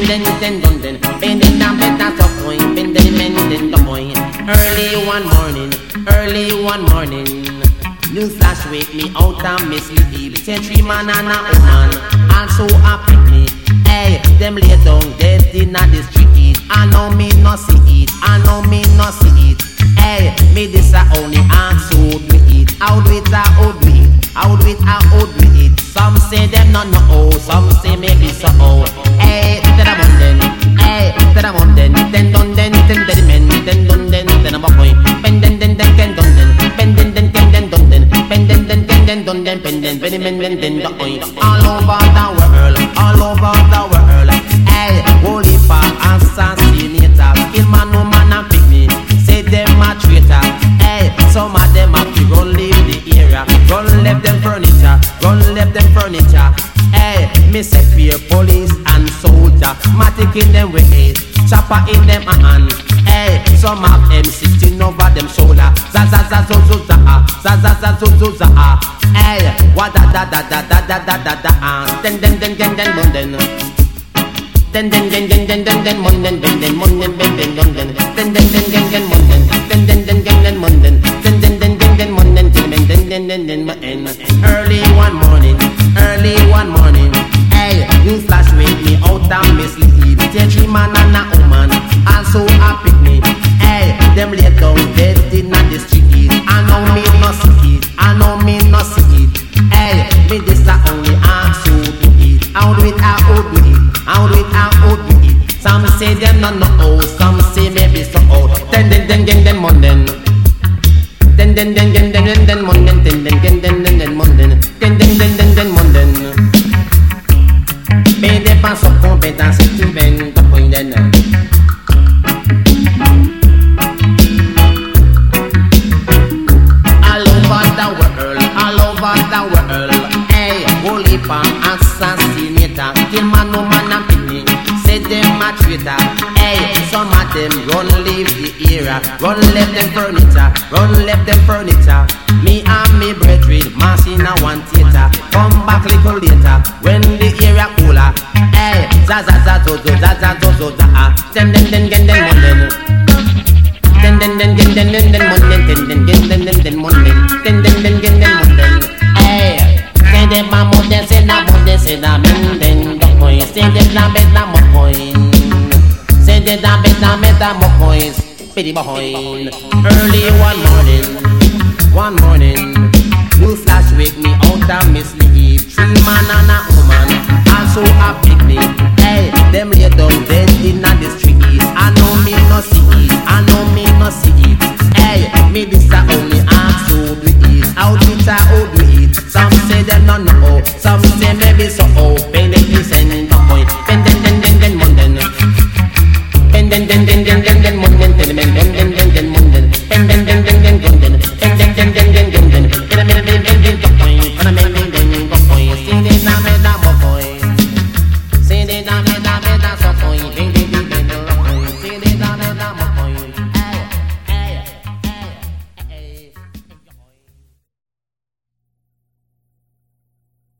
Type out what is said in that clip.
den dun den. Bend den down, bend down, so point. Bend den the point. Early one morning. News flash wake me out and me sleep. Century man and a woman, also a picnic. Hey, them lay down dead in the street. I know me no see it. Hey, me this a only answer do it. How do it, how do it? Some say them not know, some say maybe so. Hey, then I'm on den. Then dun den, then dun den, then I'm a boy. Ben den, then dun den, ben den, then dun den, ben den, then dun den, ben den, the oil. All over the world. Hey, holy for assassinator, kill man, woman and picnic. Say them a traitor. Hey, some of them have to run leave the area, run left them furniture. Hey, me say fear police and soldier, matic in them ways, chopper in them hand. Hey, some of them sitting over them shoulder. Zaza. Hey, what da. Den munden. Den munden. Den munden. Early one morning. Hey, news flash wake me out and me sleep. Three man and a woman, also a picnic. Hey, them lay down dead in the street. I know me no see it. Hey, me this a only answer to it. How do it? Some say them not know, some say maybe so old. Den munden. Den munden. Mais des pas sans compétence, tu viens de point de nain. All over the world. Hey, holy pan assassinator, kill man, woman and picnic. Say them a traitor. Hey, some of them run leave the era, run left them furniture. Me and me brethren, mass in a one theater. Come back little later, when the area cooler. Hey, zaza. Den munden. Hey, say them a munden, say na munden. Say them na beta mo coin. Say them na beta mo coins. Pity behind. Early one morning, news flash wake me out and me sleep. Three man and a woman, also a picnic. Hey, them lay down dead in the street. I know me no see it. Hey, me this a only answer do it. How do it? Some say them not know, some say maybe so.